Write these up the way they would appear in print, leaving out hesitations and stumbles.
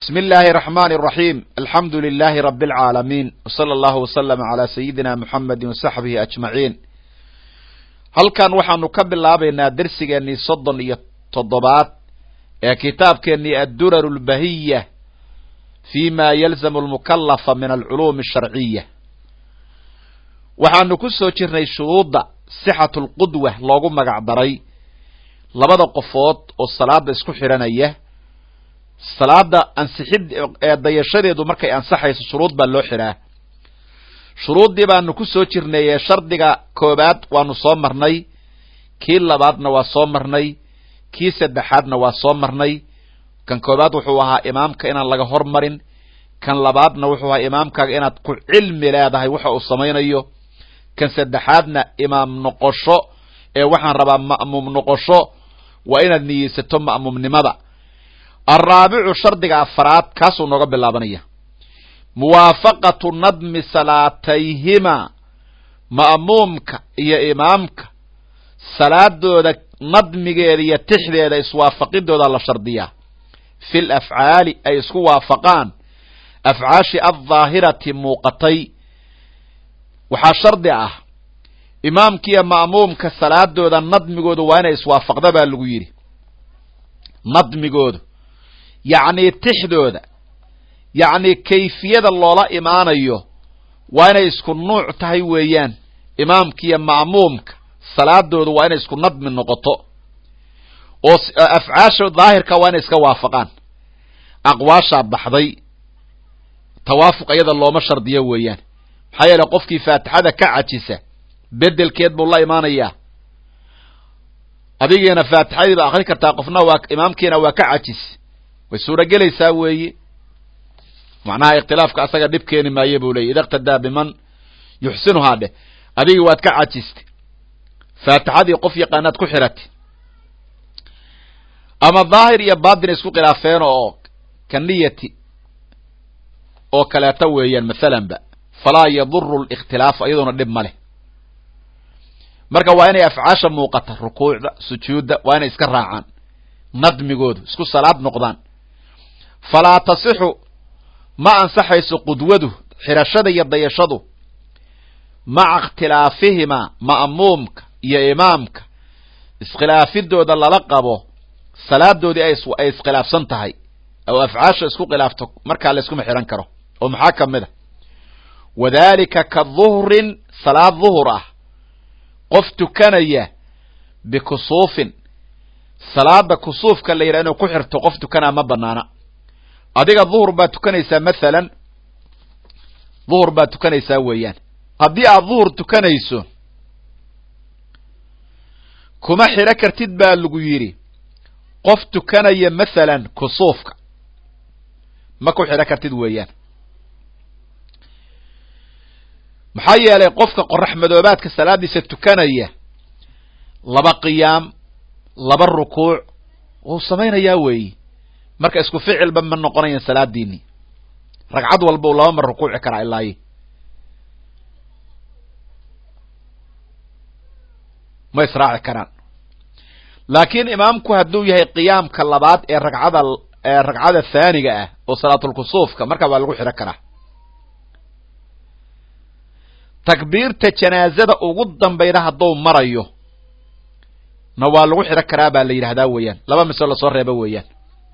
بسم الله الرحمن الرحيم الحمد لله رب العالمين وصلى الله وسلم على سيدنا محمد وصحبه أجمعين halkan waxaanu ka bilaabaynaa darsigeennii 37 ee kitaabkeennii ad-durar al-bahiyya fima yalzamu al-mukallafa min al-ulum ash-shar'iyya waxaanu ku soo jirnay shuruuda sixatu al-qudwa loogu magac daray labada qofood oo salaada isku xiranaya salaada ansixid ee dayashadeedu markay ansaxayso shuruud baa loo xiraa shuruudii baanu ku soo jirnay shardiga koobaad waanu soo marnay kii labaadna waa soo marnay kii saddexaadna waa soo marnay kan koobaad wuxuu ahaa imaamka inaan laga hormarin kan labaadna wuxuu ahaa imaamkaaga inaad ku cilmi leedahay waxa uu samaynayo kan saddexaadna imaam noqosho ee waxaan rabaa ma'muum noqosho waa inaad niyeysato ma'muumnimada الرابع شرطiga afraad kaasuu nooga bilaabanaya muwaafaqatu nadmi salaatayhima ma'muumka iyo imaamka salaadooda nadmigeeda iyo tixdeeda iswaafaqidooda la shardiyaa fi lafcaali ay isku waafaqaan afcaashi addaahirati muuqatay waxaa shardi ah imaamka iyo ma'muumka salaadooda nadmigooda waa inay iswaafaqda baa lagu yidhi nadmigooda yacni tixdooda yacni kayfiyada loola imaanayo waa inay isku nuuc tahay weeyaan imaamka iyo ma'muumka salaadooda waa inay isku nadmi noqoto oo afcaasha daahirka waa inay iska waafaqaan aqwaashaa baxday tawaafuq iyada looma shardiyo weeyaan maxaa yeele qofkii faatixada ka cajisa bedelkeed buu la imaanayaa adigeena faatixadii baa akhri kartaa qofna waa imaamkiina waa ka cajis way suuragelaysaa weeye macnaha ikhtilaafka asaga dhib keeni maaye buu leeyay idaqtadaa biman yuxsinuhaa dheh adigii waad ka cajistay faatixadii qof yaqaanaad ku xiratay ama daahir iyo baatin isku khilaafeen oo kaniyati oo kaleeta weeyaan masalanba falaa yaduru likhtilaaf iyadoona dhib ma leh marka waa inay afcaasha muuqata rukuucda sujuudda waa inay iska raacaan nadmigoodu isku salaad noqdaan falaa tasixu ma ansaxayso qudwadu xirashada iyo dayashadu maca ikhtilaafihima ma'muumka iyo imaamka iskhilaafidooda lala qabo salaadoodii ay iskhilaafsan tahay oo afcaasha isku khilaafto markaa la iskuma xihan karo oo maxaa ka mid a wadalika ka duhrin salaad duhur ah qof tukanaya bikusuufin salaada kusuufka la yidhaha inuu ku xirto qof tukanaa ma banaana adiga duhur baad tukanaysaa masalan duhur baad tukanaysaa weeyaan haddii aad duhur tukanayso kuma xidho kartid baa lagu yidhi qof tukanaya masalan kusuufka ma ku xidho kartid weeyaan maxaa yeelay qofka qorax madoobaadka salaadiisa tukanaya laba qiyaam laba rukuuc wuu samaynayaa weeyi marka isku ficilba ma noqonayan salaadiini ragcad walba u laba mar rukuuci karaa ilaayi ma israaci karaan laakiin imaamku hadduu yahay qiyaamka labaad ee ragcada thaaniga ah oo salaatulkusuufka marka waa lagu xidhan karaa takbiirta janaazada ugu dambayda hadduu marayo na waa lagu xidhan karaa baa la yidhahdaa weeyaan laba misoo lasoo reebo weeyaan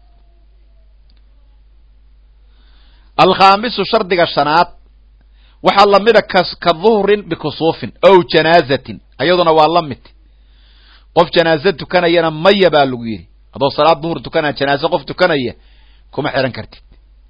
alkhaamisu shardiga shanaad waxaa lamida ka duhrin bikusuufin ow janaazatin ayaduna waa la mid qof janaaza tukanayana maya baa lagu yidhi haddoo salaad duhur tukanaya janaaze qof tukanaya kuma xidhan kartid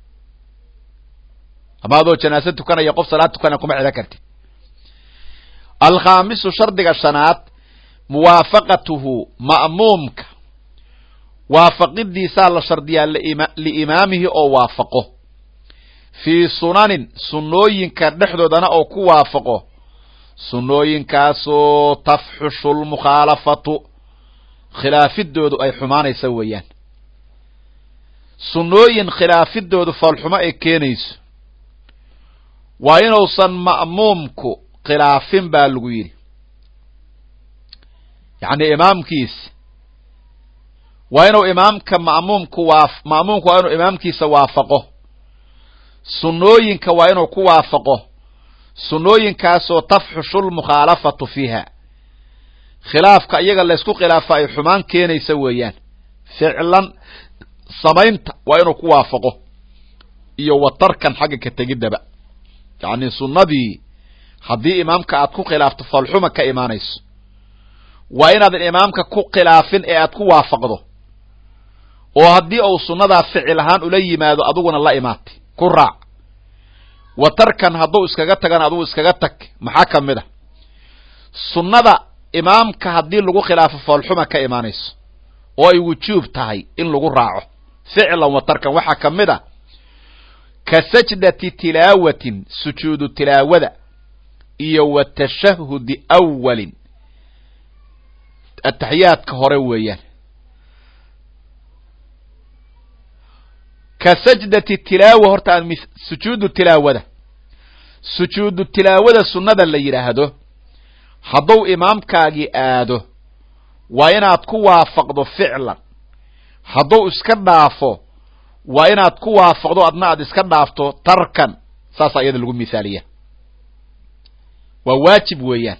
ama adoo janaaze tukanaya qof salaad tukanaya kuma xidhan kartid alkhaamisu shardiga shanaad muwaafaqatuhu ma'muumka waafaqidiisaa la shardiyaa liimaamihi oo waafaqo fii sunanin sunnooyinka dhexdoodana oo ku waafaqo sunnooyinkaasoo tafxushu lmukhaalafatu khilaafidoodu ay xumaanaysa weeyaan sunnooyin khilaafidoodu foolxumo ay keenayso waa inuusan ma'muumku khilaafin baa lagu yidhi yacni imaamkiis waa inuu imaamka ma'muumku waa inuu imaamkiisa waafaqo sunnooyinka waa inuu ku waafaqo sunnooyinkaasoo tafxushu lmukhaalafatu fiiha khilaafka iyaga laysku khilaafa ay xumaan keenaysa weeyaan ficlan samaynta waa inuu ku waafaqo iyo watarkan xagga ka tegiddaba yacni sunnadii haddii imaamka aad ku khilaafto falxuma ka imaanayso waa inaadan imaamka ku khilaafin ee aad ku waafaqdo oo haddii uu sunnadaa ficil ahaan ula yimaado adiguna la imaatay ku raac watarkan hadduu iskaga tagana adigu iskaga tag maxaa ka mid a sunnada imaamka haddii lagu khilaafo falxuma ka imaanayso oo ay wujuub tahay in lagu raaco ficlan watarkan waxaa ka mid a ka sajdati tilaawatin sujuudu tilaawada iyo wa tashahudi awalin ataxiyaadka hore weeyaan ka sajdati tilaawa horta aan sujuudu tilaawada sunnada la yidhaahdo hadduu imaamkaagii aado waa inaad ku waafaqdo ficlan hadduu iska dhaafo waa inaad ku waafaqdo adna aad iska dhaafto tarkan saasaa iyada lagu mihaaliya waa waajib weeyaan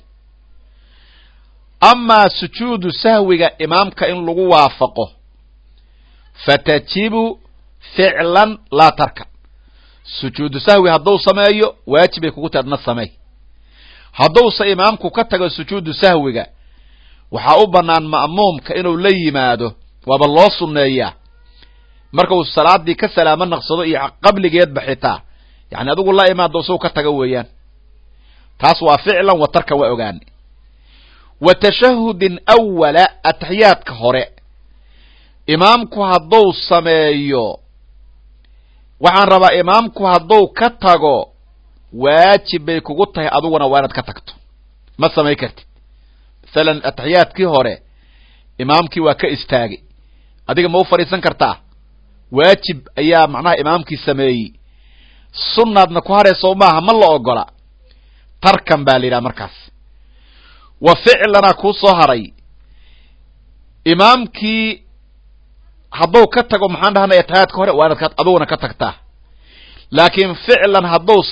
amaa sujuudu sahwiga imaamka in lagu waafaqo fatajibu ficlan laa tarkan sujuudu sahwi hadduu sameeyo waajibay kugu tahay adna sameey hadduuse imaamku ka tago sujuudu sahwiga waxaa u bannaan ma'muumka inuu la yimaado waaba loo sunneeyaa marka uu salaadii ka salaamo naqsado iyo qabligeedba xitaa yani adigu la imaado isagu ka taga weeyaan taas waa ficlan watarka waa ogaani wa tashahudin awala ataxiyaadka hore imaamku hadduu sameeyo waxaan rabaa imaamku hadduu ka tago waajib bay kugu tahay adiguna waa inaad ka tagto ma samay kartid masalan ataxiyaadkii hore imaamkii waa ka istaagay adiga ma u fadhiisan kartaa waajib ayaa macnaha imaamkii sameeyey sunnaadna ku harayso maaha ma la ogola tarkan baa la yidhaha markaas wa ficlana kuu soo haray imaamkii hadduu ka tago maxaan dhahnay ataxiyaadka hore waa inaad adiguna ka tagtaa laakiin ficlan hadduu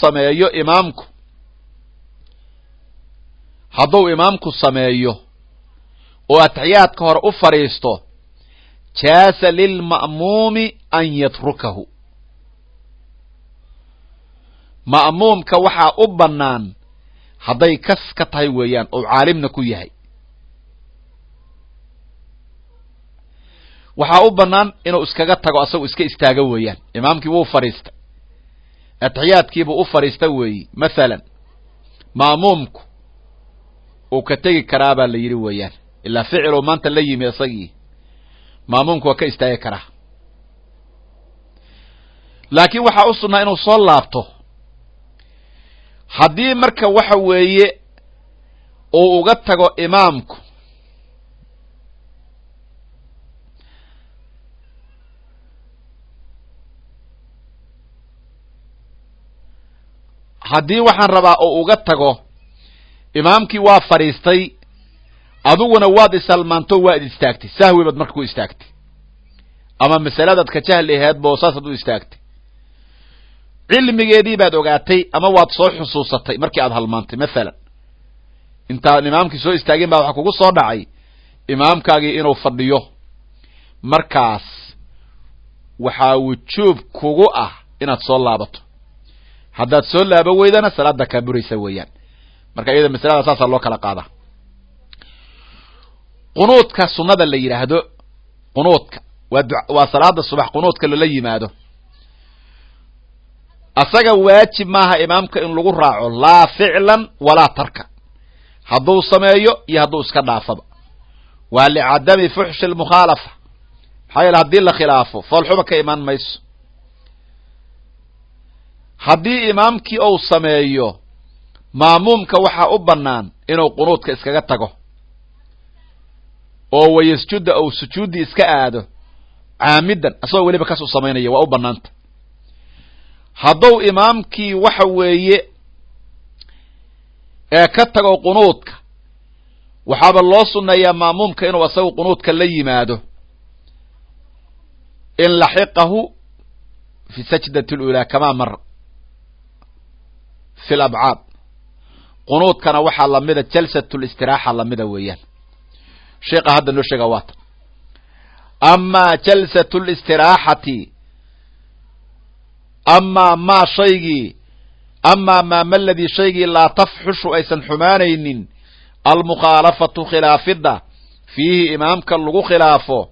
imaamku sameeyo oo ataxiyaadka hore u fadhiisto jaasa lilma'muumi an yatrukahu ma'muumka waxaa u bannaan hadday kas ka tahay weeyaan oo caalimna ku yahay waxaa u bannaan inuu iskaga tago asagoo iska istaago weeyaan imaamkii wuu fadhiistay ataxiyaadkiibuu u fadhiista weeyi masalan ma'muumku uu ka tegi karaa baa la yidhi weeyaan ilaa ficiluu maanta la yimi isagii ma'muumku waa ka istaagi karaa laakiin waxaa u sunnaa inuu soo laabto haddii marka waxa weeye uu uga tago imaamku haddii waxaan rabaa oo uga tago imaamkii waa fadhiistay adiguna waad isalmaanto waad istaagtay sahwi baad marka ku istaagtay ama masaladaad ka jahli aheed boosaasaad u istaagtay cilmigeedii baad ogaatay ama waad soo xusuusatay markii aad halmaantay masalan intaan imaamkii soo istaagin baa waxaa kugu soo dhacay imaamkaagii inuu fadhiyo markaas waxaa wujuub kugu ah inaad soo laabato haddaad soo laabo weydana salaada kaa buraysa weeyaan marka iyada masalada saasaa loo kala qaadaa qunuudka sunnada la yidhaahdo qunuudka waa salaada subax qunuudka lala yimaado asaga waajib maaha imaamka in lagu raaco laa ficlan walaa tarka hadduu sameeyo iyo hadduu iska dhaafaba waa licadami fuxshi lmukhaalafa maxaa yeele haddii la khilaafo foolxuma ka imaan mayso haddii imaamkii uu sameeyo ma'muumka waxaa u bannaan inuu qunuudka iskaga tago oo wayasjuda ou sujuuddii iska aado caamidan asagoo weliba kas u samaynaya waa u bannaanta hadduu imaamkii waxa weeye ee ka tago qunuudka waxaaba loo sunneeyaa ma'muumka inuu asagu qunuudka la yimaado إن لحقه في سجدة الأولى كما مر في الأبعاد قنوت كان وحا لمدة جلسة الاستراحة لمدة ويان شيخ هذا نو شيخوات أما جلسة الاستراحة أما ما الذي شيء لا تفحش أيسا حمانين المخالفة خلافة فيه إمامك اللغو خلافه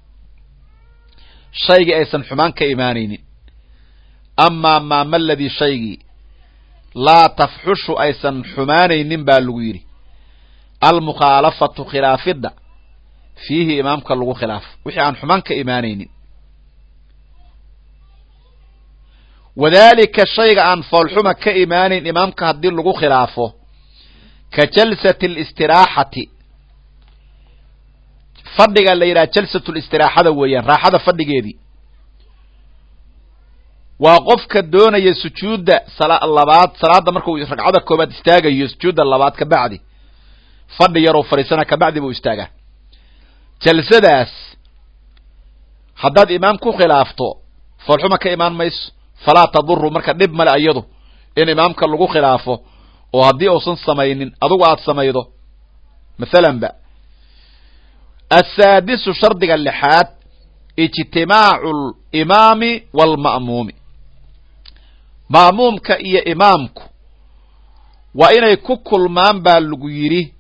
شيء أيسا حمانك إيمانين أما ما الذي شيء لا تفحش أيسا حمانين بالغيري المخالفة خلافة فيه إمامك اللغو خلاف وحي عن حمانك إيمانين وذلك الشيء عن فالحمى كإيمان إمامك هدي اللغو خلافه كجلسة الاستراحة فردق اللي يرى جلسة الاستراحة ويان راحة فردق دي وقفك الدون يسجود صلاة اللبات صلاة مركو ركعة كوبات استاغا يسجود اللبات كبعدي فرد يرو فريسانا كبعدي بو استاغا جلسة داس حداد إمامكو خلافته فالحمى كإيمان ميس فلا تضر مركا دب ملا ايضو ان امامك لغو خلافه او هدي اوسن سمينين ادو aad sameeydo مثلا بقى السادس شرط اللحاد اجتماع الامام والمأموم مأمومك يا امامك وإن كل مان بالغو يري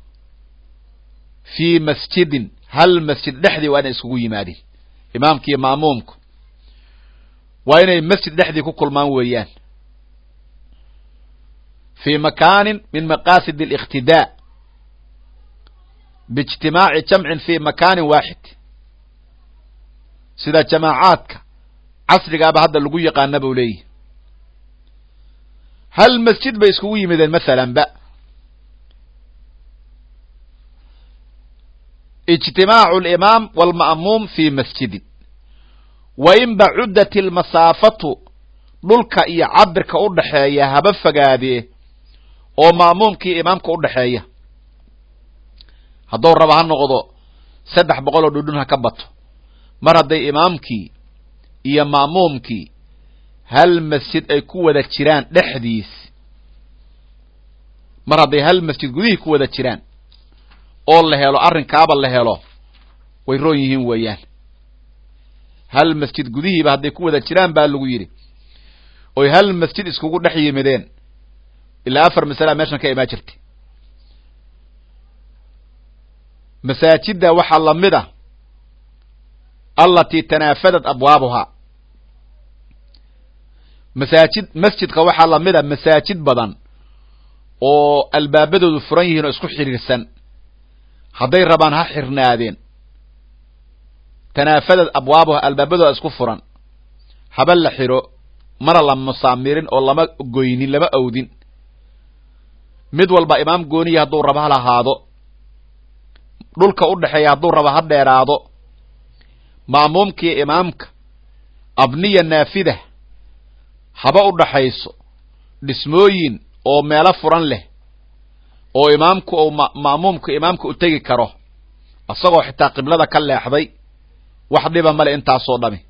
في مسجد هل مسجد دحدي وانا اسكو يمادي امامك يا مأمومك وإن المسجد دحدي كل ما ويان في مكان من مقاصد الاقتداء باجتماع جمع في مكان واحد سيدا جماعاتك عصر قاب هذا اللي يقان نبو ليه هل مسجد بيسكوي مثلا بقى اجتماع الإمام والمأموم في مسجد وإن بعدت المسافة dhulka iyo cabirka u dhaxeeya haba fogaadee oo maamumkii imaamka u dhaxeeya hadduu raba ha noqdo 300 oo dhudhun ha ka bato mar haday imaamkii iyo maamumkii hal masjid ay ku wada jiraan dhexdiis mar haday hal masjid gudihii ku wada jiraan oo la helo arrinkaaba la helo way roon yihiin weeyaan hal masjid gudihiiba haday ku wada jiraan baa lagu yiri oo hal masjid iskugu dhex yimideen ilaa 4 masala meeshan ka imaa jirtay masaajida waxa lamida allati tanafadat abwaabuha masjidka waxa lamida masaajid badan oo albaabadoodu furan yihiin oo isku xiriirsan haday rabaan ha xirnaadeen tanafadat abwaabuha albaabadoodu isku furan haba la xiro mara la musaamirin oo lama goynin lama awdin mid walba imaam gooni haduu raba lahaado dhulka u dhaxeeya haduu raba ha dheeraado maamumkii imaamka abniya naafida haba u dhaxayso dhismooyin oo meelo furan leh oo imaamku oo maamumku imaamku u tagi karo asagoo xitaa qiblada ka leexday wax dhiba male intaas oo dhami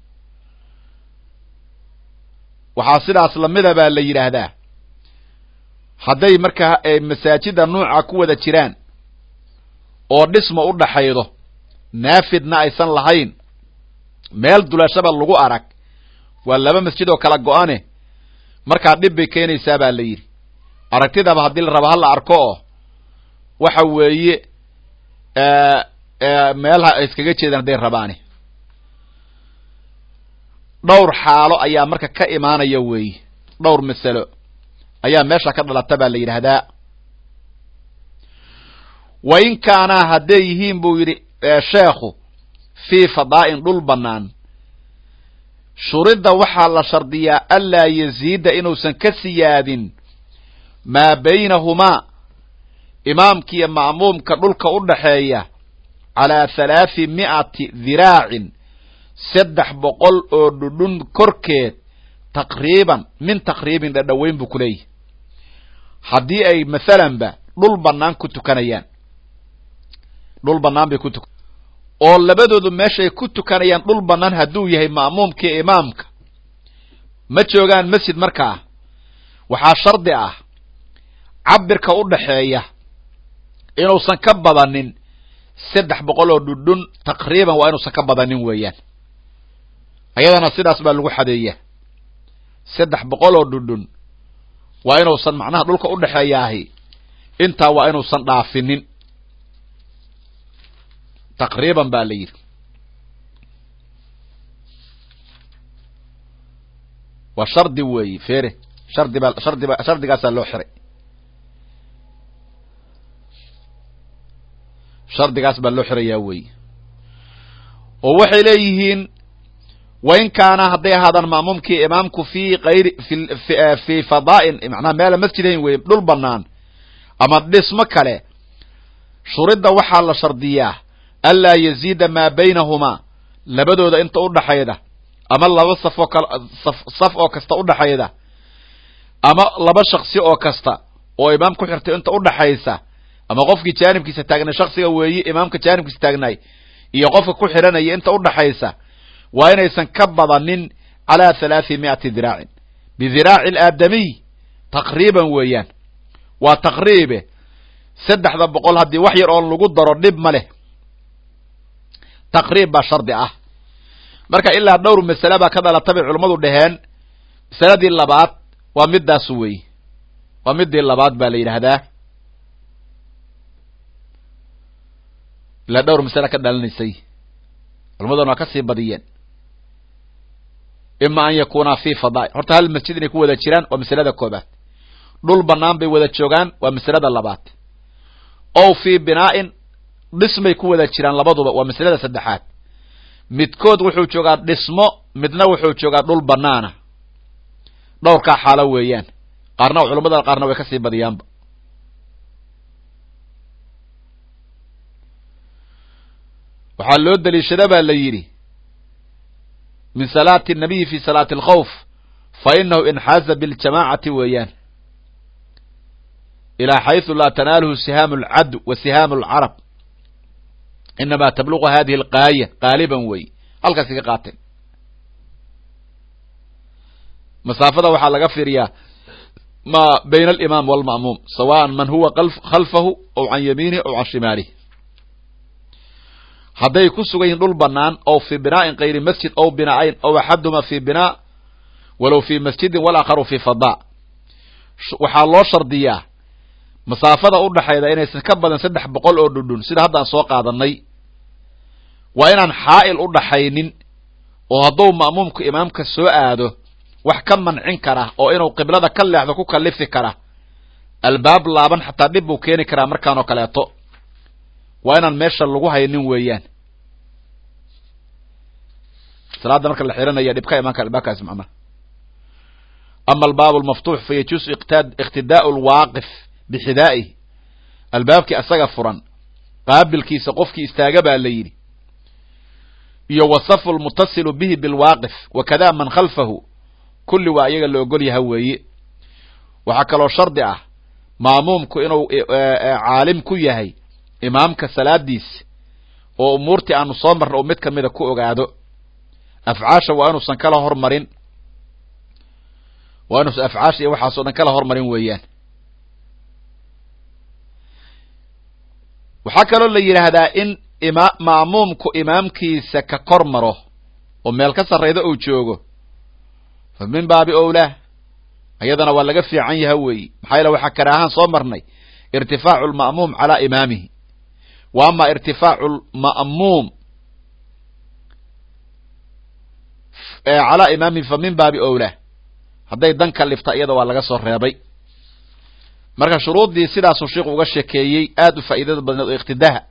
waxaa sidaas lamida baa la yiraahdaa haday marka ay masaajida nooca ku wada jiraan oo dhismo u dhaxaydo naafidna aysan lahayn meel dulashaba lagu arag waa laba masjid oo kala go'ane marka dib bay keenaysaa baa la yiri aragtidaba hadii la rabo hal arko waxa weeye meelaha iskaga jeedaan haday rabaani dhowr xaalo ayaa marka ka imaanaya weeye dhowr mas'alo ayaa meesha ka dhalata baa la yiraahdaa wa in kaana haday yihiin buu yiri sheekhu fi fadaa'in dhul banaan shurida waxa la shardiyaa alla yaziida inuusan ka siyaadin ma baynahuma imaamka iyo maamumka dhulka u dhaxeeya ala 300 dhiraa'in 300 oo dhudhun korkeed taqriiban min taqriibin dhadhaweyn buu kulay hadii ay midalan ba dhul banaan ku tukanayaan dhul banaan bay ku oo labadoodu meeshay ku tukanayaan dhul bannaan hadduu yahay ma'muumkii imaamka ma joogaan masjid markaa waxaa shardi ah cabirka u dhaxeeya inuusan ka badanin 300 oo dhudhun taqriiban waa inuusan ka badanin weeyaan ayadana sidaas baa lagu xadeeyaa 300 oo dhudhun waa inuusan macnaha dhulka u dhaxeeyaahi intaa waa inuusan dhaafinin taqriiban baa la yidhi waa shardi weeye feere shardigaasaa loo xiray shardigaas baa loo xirayaa weeye oo waxay leeyihiin wain kaana hadday ahaadaan ma'muumkii imaamku fi fadaa'in macnaha meela masjidayn weye dhul bannaan ama dhismo kale shuridda waxaa la shardiyaa anlaa yaziida maa baynahumaa labadooda inta u dhaxayda ama laba saf oo kasta u dhaxayda ama laba shaksi oo kasta oo imaam ku xirtay inta u dhaxaysa ama qofkii jaanibkiisa taagnay shaksiga weeye imaamka jaanibkiisa taagnaay iyo qofka ku xiranaya inta u dhaxaysa waa inaysan ka badanin calaa 300 diraacin bidiraaci alaadamiy taqriiban weeyaan waa taqriibe 300 haddii wax yar oon lagu daro dhib ma leh taqriib baa shardi ah marka ilaa dhowr masale baa ka dhalatay bay culimmadu dhaheen masaladii labaad waa midaas weeye waa midii labaad baa la yidhaahdaa ilaa dhowr masale ka dhalanaysay culimmaduna waa ka sii badiyeen ima an yakunaa fi fadaa'i horta hal masjid inay ku wada jiraan waa masalada koobaad dhul bannaan bay wada joogaan waa masalada labaad ow fii binaa'in dhismay ku wada jiraan labaduba waa masalada saddexaad midkood wuxuu joogaa dhismo midna wuxuu joogaa dhul bannaana dhowrkaa xaalo weeyaan qaarna culimmada qaarna way ka sii badiyaanba waxaa loo daliishada baa la yidhi min salaati الnabiyi fi salaati اlkhawf fa inahu inxaaza biاljamaacati weeyaan ilaa xayثu laa tanaaluhu sihaamu اlcadw wa sihaamu اlcarab inama tabluqu hadihi alqaaya qaaliban wey halkaas iga qaateen masaafada waxaa laga fiiriyaa ma bayna alimaam walma'muum sawaan man huwa khalfahu aw can yamiinihi aw can shimaalihi hadday ku sugan yihin dhul bannaan ow fii binaa'in kayri masjid ow binaayn ow axaduma fii binaa walow fii masjidin walaakharu fii fadaa waxaa loo shardiyaa masaafada u dhaxayda inaysan ka badan 300 oo dhudhun sida haddaan soo qaadanay waa inaan xaa'il u dhaxaynin oo hadduu ma'muumku imaamka soo aado wax ka mancin kara oo inuu qiblada ka leexdo ku kallifi kara albaab laaban xataa dhib buu keeni karaa markaanoo kaleeto waa inaan meesha lagu haynin weeyaan salaada marka la xiranaya dhib ka imaan kara albaabkaas macnaha ama albaab almaftuux fa yajuusu iqtidaa'u alwaaqif bixidaa'ihi albaabkii asaga furan qaabilkiisa qofkii istaaga baa la yidhi iyo wasafu lmutasilu bihi bilwaaqif wakada man khalfahu kulli waa iyaga la ogol yaha weeye waxaa kaloo shardi ah maamuumku inuu caalim ku yahay imaamka salaadiisa oo umuurtii aanu soo marna uu mid kamida ku ogaado afcaasha waa inuusan kala hormarin waa inuusan afcaasha iyo waxaasoo dhan kala hormarin weeyaan waxaa kaloo la yidhaahdaa in ma'muumku imaamkiisa ka kor maro oo meel ka sarrayda uu joogo fa min baabi owlaa ayadana waa laga fiican yaha weeye maxaa yeele waxaa karaahaan soo marnay irtifaacu lma'muum calaa imaamihi wa ama irtifaacu lma'muum calaa imaamihi fa min baabi owlaa hadday dan kalifta iyada waa laga soo reebay marka shuruuddii sidaasuu sheikhu uga sheekeeyey aad u faa'iidada badneed oo iqtidaha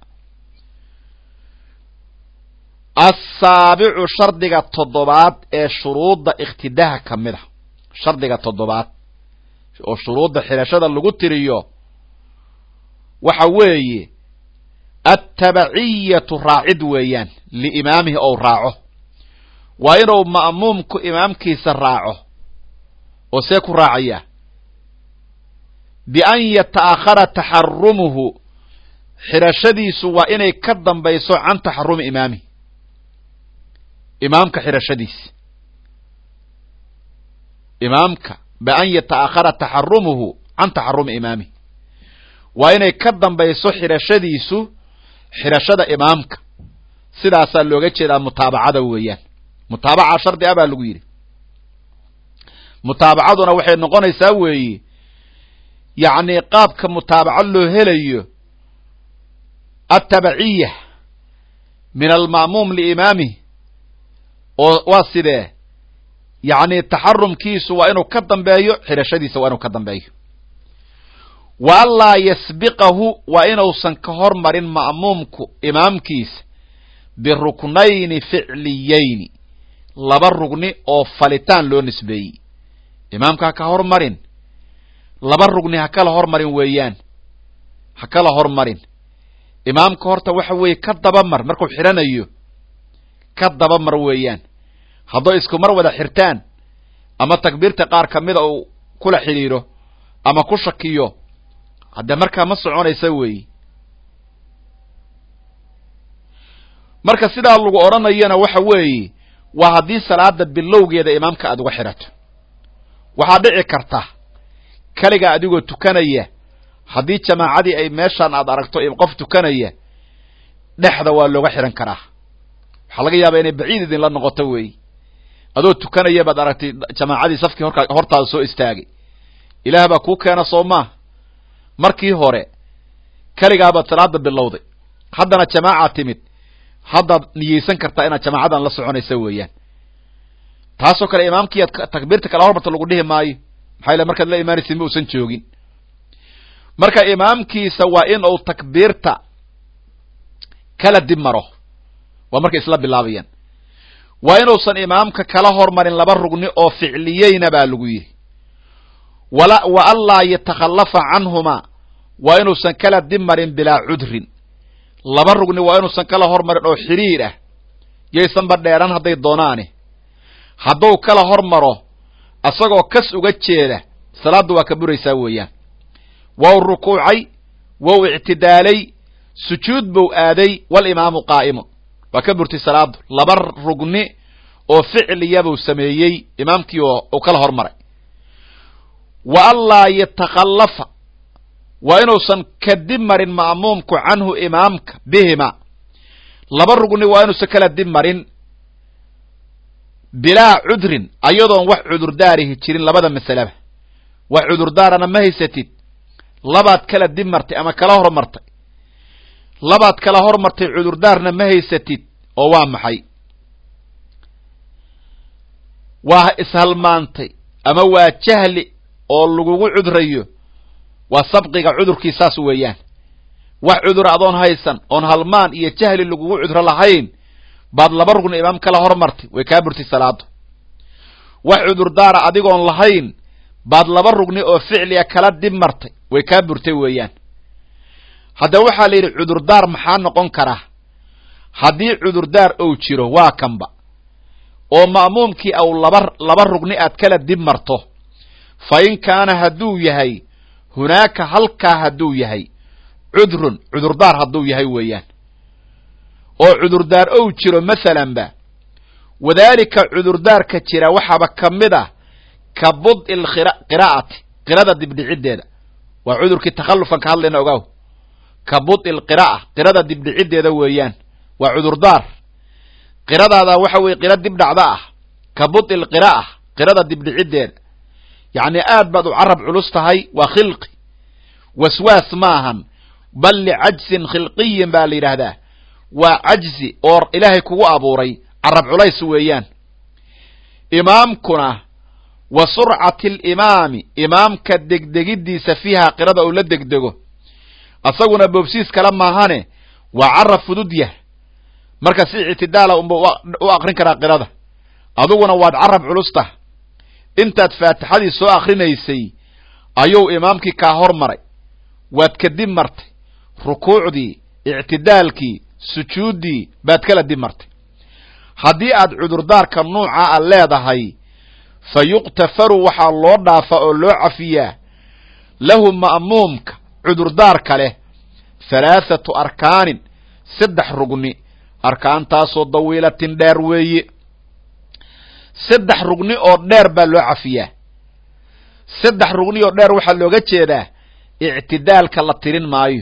asaabicu shardiga 7 ee shuruudda iqtidaha ka mid a shardiga 7 oo shuruudda xirashada lagu tiriyo waxa weeye attabaciyatu raacid weeyaan liimaamihi ou raaco waa inuu ma'muumku imaamkiisa raaco oo see ku raacaya bian yata'akhara taxarumuhu xirashadiisu waa inay ka dambayso can taxarumi imaami imaamka xirashadiisa imaamka بأن يتأخر تحرمه عن تحرم إمامه وإن كدن بيسو حرشديسو حرشد إمامك سيدا سألوغة جدا متابعة دويان متابعة شرط أبا لغيري متابعة دونا وحي نقون يساوي يعني قابك متابعة له هلي التبعية من المأموم لإمامه واسده يعني التحرم كيس وإنه كدن بايو حرشديس وإنه كدن بايو والله يسبقه وإنه سنكهر مرين مأمومك إمام كيس بالركنين فعليين لبر ركني أو فلتان لو نسبي إمامك هكهر مرين لبر ركني هكاله هر مرين ويان هكاله هر مرين إمامك هرتا وحوي كدبمر مركو حيران أيو كدبمر ويان haddoo isku mar wada xirtaan ama takbiirta qaar kamid oo kula xiriiro ama ku shakiyo hadda markaa ma soconaysa weey marka sidaa lagu oranayana waxa weey waa hadii salaada bilowgeeda imaamka aad uga xirato waxa dhici karta kaliga adigoo tukanaya hadii jamaacadii ay meeshan aad aragto in qof tukanaya dhaxda waa looga xiran karaa waxa laga yaabaa inay baciid idin la noqoto weey adoo tukanaya baad aragtay jamaacadii safkii hortaada soo istaagay ilaah baa ku keena Soomaa markii hore kaliga baad salaada bilowday haddana jamaaca timid hadda niyeysan kartaa inaad jamaacadan la soconaysa weeyaan taasoo kale imaamkii takbiirta kala hormarta lagu dhihi maayo maxay la markaad la iimaanaysid ma uusan joogin marka imaamkiisa waa in uu takbiirta kala dib maro waa markay isla bilaabayaan waa inuusan imaamka kala hormarin laba rugni oo ficliyeyna baa lagu yiri wa alla yatakhallafa canhuma waa inuusan kala dib marin bilaa cudrin laba rugni waa inuusan kala hormarin oo xiriir ah yeysan ba dheeran hadday doonaane hadduu kala hormaro asagoo kas uga jeeda salaadu waa ka buraysaa weeyaan waa rukuucay waa i'tidaalay sujuud buu aaday wal imaamu qaa'imun waa ka burtay salaadu laba rugni oo ficliya buu sameeyay imaamkii oo kala hormaray wa alla yatakhallafa waa inuusan kadib marin ma'muumku canhu imaamka bihima laba rugni waa inuusan kala dib marin bilaa cudrin ayadoon wax cudurdaarihi jirin labada masalaba wax cudurdaarana ma haysatid labaad kala dib martay ama kala hormartay labaad kala hormartay cudurdaarna ma haysatid oo waa maxay waa ishalmaantay ama waa jahli oo lagugu cudrayo waa sabqiga cudurkiisaas weeyaan wax cudur adoon haysan oon halmaan iyo jahli lagugu cudro lahayn baad laba rugni imaam kala hormartay way kaa burtay salaadu wax cudurdaara adigoon lahayn baad laba rugni oo ficliya kala dib martay way kaa burtay weeyaan hadda waxaa la yidhi cudurdaar maxaa noqon karaa haddii cudurdaar ou jiro waa kanba oo ma'muumkii aw laba rugni aad kala dib marto fa in kaana hadduu yahay hunaaka halkaa hadduu yahay cudrun cudurdaar hadduu yahay weeyaan oo cudurdaar ou jiro masalanba wadaalika cudurdaarka jira waxaaba ka mid ah ka bud'i qiraa'ati qirada dibdhiciddeeda waa cudurkii takhallufan ka hadlayna ogaaw ka bud'i qiraa'a qirada dibdhiciddeeda weeyaan waa cudurdaar qiradaada waxa weeye qira dib dhacda ah ka bud'i qiraa'a qirada dibdhiciddeeda yacni aad baad u carab culus tahay waa khilqi waswaas maahan bal licajsin khilqiyin baa la yidhaahdaa waa cajzi oo ilaahay kugu abuuray carab culays weeyaan imaamkuna wa surcati alimaami imaamka degdegiddiisa fiiha qirada uu la degdego asaguna boobsiis kale maahane waa carab fudud yah marka si ictidaala unba u aqrin karaa qirada aduguna waad carab culustah intaad faatixadii soo akrinaysay ayuu imaamkii kaa hormaray waad kadib martay rukuucdii ictidaalkii sujuuddii baad kala dib martay haddii aad cudurdaarka nuuca a leedahay fa yuqtafaru waxaa loo dhaafaa oo loo cafiyaa lahu ma'muumka cudurdaarka leh halaathatu arkaanin saddex rugni arkaantaasoo dawiilatin dheer weeye saddex rugni oo dheer baa loo cafiyaa saddex rugni oo dheer waxaa looga jeedaa ictidaalka la tirin maayo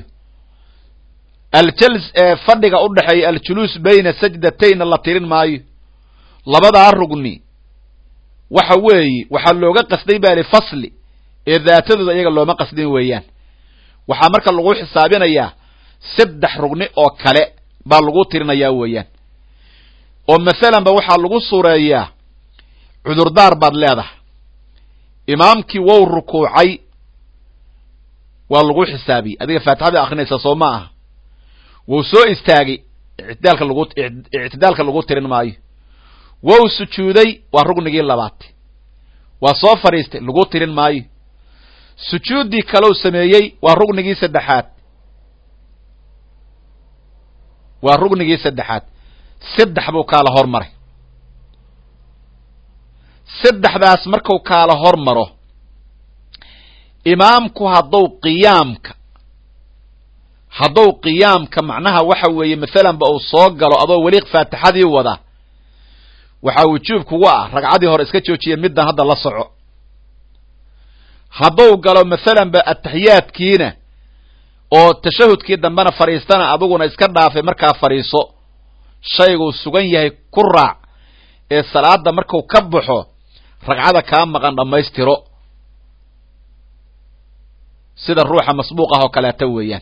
fadhiga u dhexeeya aljuluus bayna sajdatayna la tirin maayo labadaa rugni waxa weeye waxaa looga qasday baa li fasli ee daatadooda iyaga looma qasdin weeyaan waxaa marka lagu xisaabinayaa saddex rugni oo kale baa lagu tirinayaa weeyaan oo masalanba waxaa lagu sureeyaa cudurdaar baad leedahay imaamkii wow rukuucay waa lagu xisaabiyey adiga faatixada akrinaysa soo ma aha wuu soo istaagay ictidaalka lagu tirin maayo wow sujuuday waa rugnigii labaad waa soo fadhiistay lagu tirin maayo sujuuddii kalow sameeyey waa rugnigii saddexaad saddex buu kaala hormaray saddexdaas marku kaala hormaro imaamku hadduu qiyaamka macnaha waxa weeye masalanba uu soo galo adoo weli faatixadii wada waxaa wujuub kugu ah ragcadii hore iska joojiya middan hadda la soco hadduu galo masalanba ataxiyaadkiina oo tashahudkii dambena fadhiistana adiguna iska dhaafay markaa fadhiiso shayguu sugan yahay ku raac ee salaada marku ka baxo ragcada kaa maqan dhammaystiro sida ruuxa masbuuq ah oo kaleeta weeyaan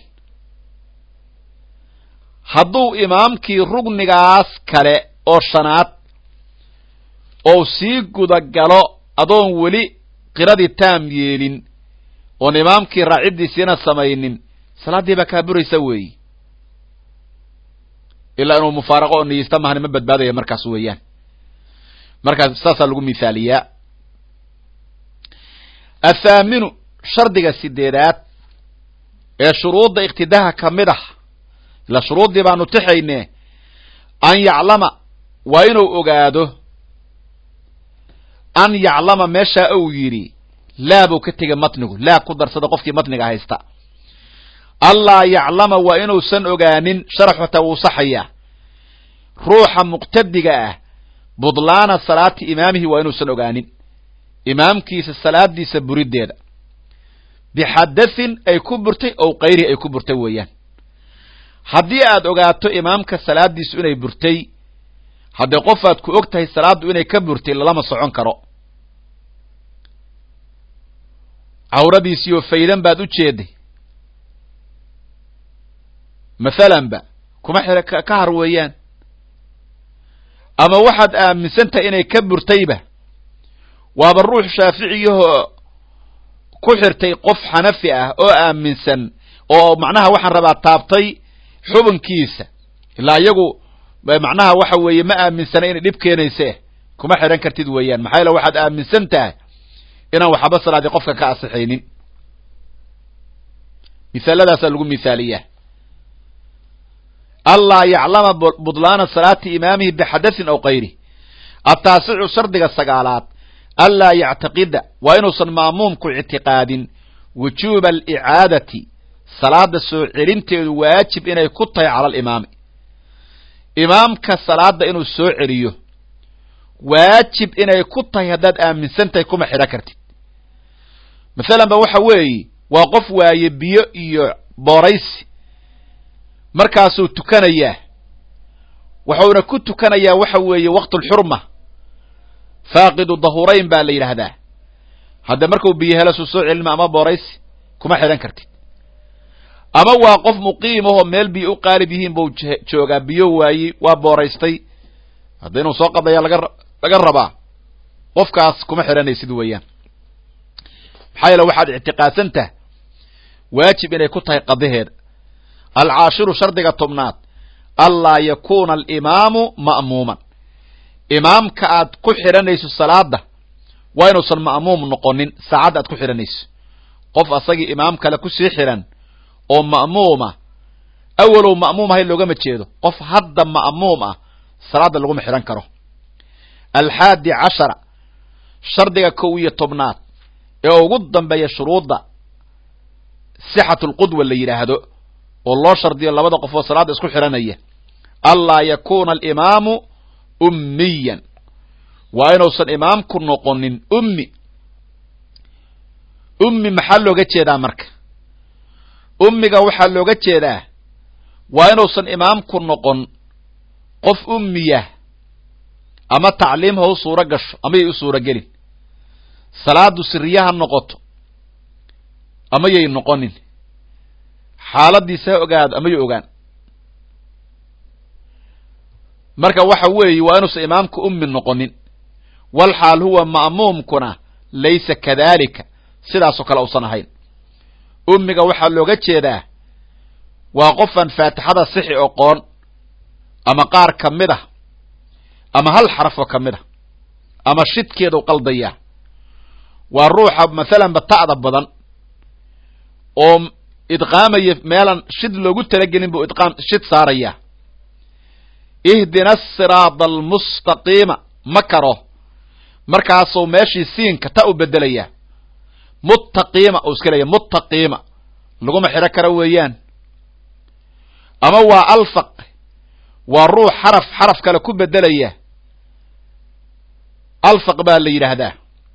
hadduu imaamkii rugnigaas kale oo shanaad oo sii guda galo adoon weli qiradii taam yeelin oon imaamkii raaciddiisiina samaynin salaaddii baa kaa buraysa weeyi ilaa inuu mufaaraqo oo niyeysta mahani ma badbaadaya markaas weeyaan markaas saasaa lagu mithaaliyaa athaaminu shardiga sideedaad ee shuruudda iqtidaha ka mid ah ila shuruuddii baanu tixayne an yaclama waa inuu ogaado an yaclama meeshaa uu yidhi laa buu ka tegay matnigu laa ku darsada qofkii matniga haysta allaa yaclama waa inuusan ogaanin sharax xataa wuu saxayaa ruuxa muqtadiga ah budlaana salaati imaamihi waa inuusan ogaanin imaamkiisa salaadiisa buriddeeda bixadathin ay ku burtay ow kayrihi ay ku burtay weeyaan haddii aad ogaato imaamka salaadiisu inay burtay haddee qof aad ku og tahay salaaddu inay ka burtay lalama socon karo cawradiisiioo faydan baad u jeeday masalanba kuma xira ka har weeyaan ama waxaad aaminsan tahay inay ka burtayba waaba ruux shaaficiyahoo ku xirtay qof xanafi ah oo aaminsan oo macnaha waxaan rabaa taabtay xubinkiisa ilaa iyagu macnaha waxa weeye ma aaminsana inay dhib keenayse kuma xidhan kartid weeyaan maxaa yaele waxaad aaminsan tahay inaan waxba salaadii qofka ka asixaynin misaaladaasaa lagu misaaliyaa allaa yaclama budlaana salaati imaamihi bixadathin aw kayri ataasicu shardiga sagaalaad anlaa yactaqida waa inuusan ma'muumku ictiqaadin wujuuba alicaadati salaada soo celinteedu waajib inay ku tahay cala alimaami imaamka salaada inuu soo celiyo waajib inay ku tahay haddaad aaminsan tahay kuma xidhan kartid masalan ba waxa weeye waa qof waaye biyo iyo booraysi markaasuu tukanayaa wuxuuna ku tukanayaa waxa weeye waqtulxurma faaqidu dahurayn baa la yidhaahdaa hadda markuu biyo helo suu soo celima ama booraysi kuma xidhan kartid ama waa qof muqiim ahoo meel biyo u qaalib yihiin buu joogaa biyo waayey waa booraystay hadda inuu soo qadaya laga rabaa qofkaas kuma xidhanaysid weeyaan maxaa yeele waxaad ictiqaadsan tahay waajib inay ku tahay qadaheeda alcaashiru shardiga tobnaad anlaa yakuuna alimaamu ma'muuman imaamka aad ku xidhanayso salaada waa inuusan ma'muum noqonin saacadda aad ku xidhanayso qof asagii imaam kale kusii xidhan oo ma'muuma awalow ma'muum ahay loogama jeedo qof hadda ma'muum ah salaada laguma xidhan karo alxaadi cashara shardiga 11 ee ugu dambeeya shuruudda sixatu lqudwa la yidhaahdo oo loo shardiyo labada qof oo salaada isku xiranaya allaa yakuuna alimaamu ummiyan waa inuusan imaamku noqonin ummi maxaa looga jeedaa marka ummiga waxaa looga jeedaa waa inuusan imaamku noqon qof ummiyah ama tacliim ha u suuro gasho ama yay u suuro gelin salaadu siriya ha noqoto ama yay noqonin xaaladiisa ha ogaado ama yay ogaan marka waxa weeye waa inuusan imaamku ummi noqonin walxaal huwa ma'muumkuna laysa kadalika sidaasoo kale uusan ahayn ummiga waxaa looga jeedaa waa qofaan faatixada sixi oqoon ama qaar ka mid ah ama hal xarafoo ka mid ah ama shidkeedu qaldayaa waa ruuxa maalanba ta'da badan oo idqaamaya meelan shid loogu talagelin buu idqaam shid saarayaa ihdina asiraada almustaqiima ma karo markaasuu meeshii siinka ta u bedelayaa muttaqiima uu iska leeyahy muttaqiima laguma xidho karo weeyaan ama waa alfaq waa ruux xaraf kale ku bedelaya alfaq baa la yidhaahdaa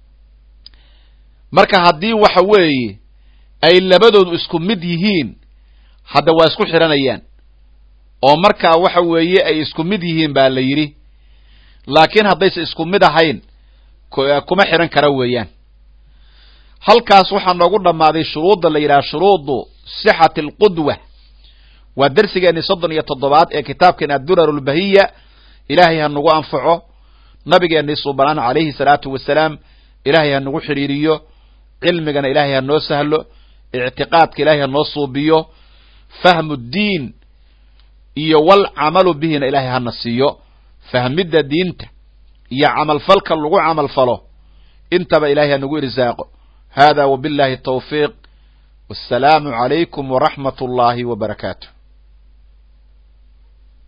marka haddii waxa weeye ay labadoodu isku mid yihiin hadda waa isku xidhanayaan oo markaa waxa weeye ay isku mid yihiin baa la yidhi laakiin haddaysa isku mid ahayn kuma xidhan kara weeyaan halkaas waxaa noogu dhammaaday shuruudda la yidhaha shuruudu sixati alqudwa waa dersigeennii 37 ee kitaabkeena addurar ulbahiya ilaahay ha nagu anfaco nabigeennii subanaan calayhi salaatu wasalaam ilaahay ha nagu xidhiiriyo cilmigana ilaahay ha noo sahlo ictiqaadka ilaahay ha noo suubiyo fahmu ddiin iyo wal camalu bihina ilaahay hana siiyo fahmidda diinta iyo camalfalka lagu camalfalo intaba ilaahay ha nagu irsaaqo hada wabillahi tawfiiq wassalaamu calaykum waraxmat ullaahi wabarakaatuh